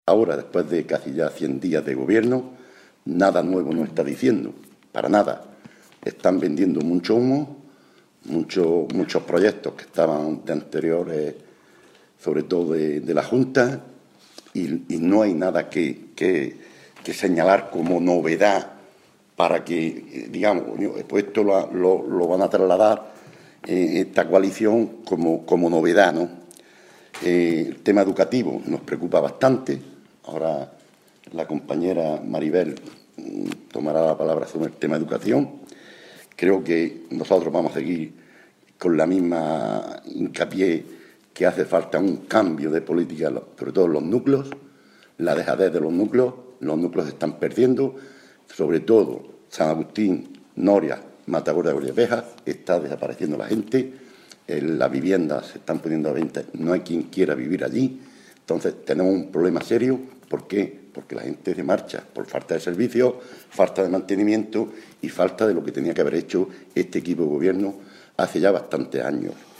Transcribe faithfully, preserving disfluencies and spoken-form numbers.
Ahora, después de casi ya cien días de gobierno, nada nuevo nos está diciendo, para nada. Están vendiendo mucho humo, mucho, muchos proyectos que estaban de anteriores, sobre todo de, de la Junta, y, y no hay nada que, que, que señalar como novedad para que, digamos, pues esto lo, lo, lo van a trasladar eh, esta coalición como, como novedad, ¿no? Eh, el tema educativo nos preocupa bastante. Ahora la compañera Maribel tomará la palabra sobre el tema educación. Creo que nosotros vamos a seguir con la misma hincapié que hace falta un cambio de política, sobre todo en los núcleos, la dejadez de los núcleos. Los núcleos se están perdiendo, sobre todo San Agustín, Noria, Matagorda de Orevejas, está desapareciendo la gente, las viviendas se están poniendo a venta, no hay quien quiera vivir allí. Entonces tenemos un problema serio. ¿Por qué? Porque la gente se marcha por falta de servicios, falta de mantenimiento y falta de lo que tenía que haber hecho este equipo de gobierno hace ya bastantes años.